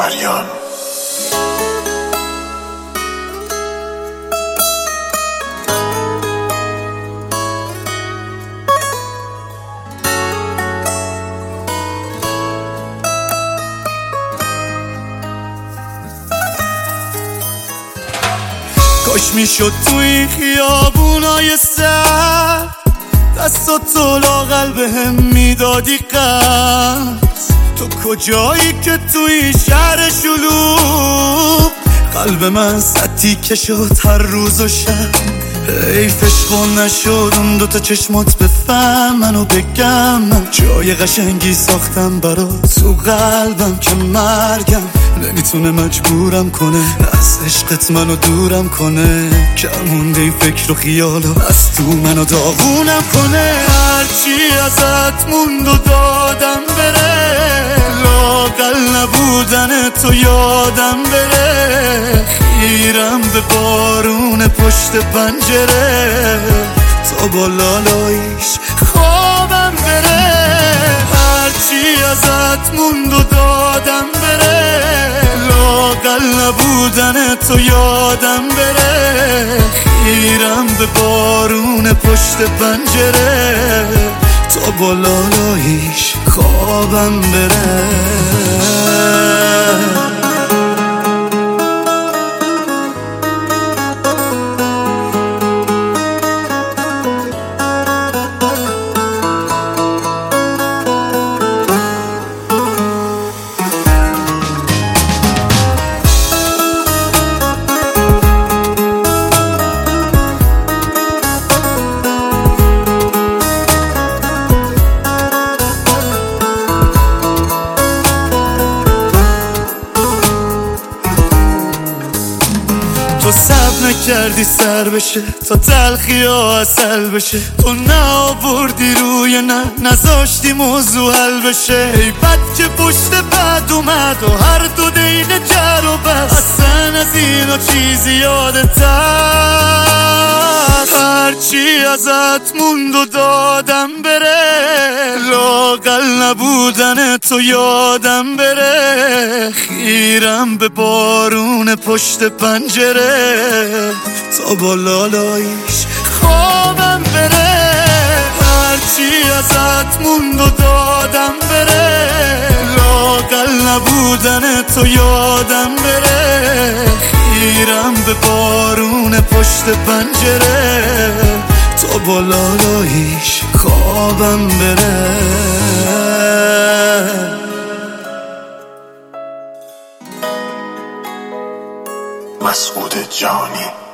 فریان. کاش میشد تو این خیابونای سر دستاتو لاغل بهم میدادی قرض. تو کجایی که تو این شهر شلوغ قلب من سطی که شد هر روز و شب؟ حیفش خون نشد اون دوتا چشمات بفهم منو بگم. من جای قشنگی ساختم برات تو قلبم که مرگم نمیتونه مجبورم کنه از عشقت منو دورم کنه. کمونده این فکر و خیالو از تو منو داغونم کنه. هرچی ازت موند و دادم بره، لااقل نبودن تو یادم بره. خیرم به بارون پشت پنجره تا با لالاییش خوابم بره. هرچی ازت موند و دادم بره، لااقل نبودن تو یادم بره. خیرم به بارون پشت پنجره تا با لالاییش خوابم بره. تو صبر نکردی سر بشه تا تلخی ها اصل بشه. تو نآوردی روی نذاشتی موضوع حل بشه. ای بد که پشت بد اومد و هر دو دین جر و بس. اصلا از اینا چیزی یادت هست؟ هرچی ازت موند و دادم بره، لااقل نبودن تو یادم بره. خیرم به بارون پشت پنجره تا با لالاییش خوابم بره. هرچی ازت موند و دادم بره، لااقل نبودن تو یادم بره. خیرم به بارون پشت پنجره تا با لالاییش خوابم بره. مسعود جانی.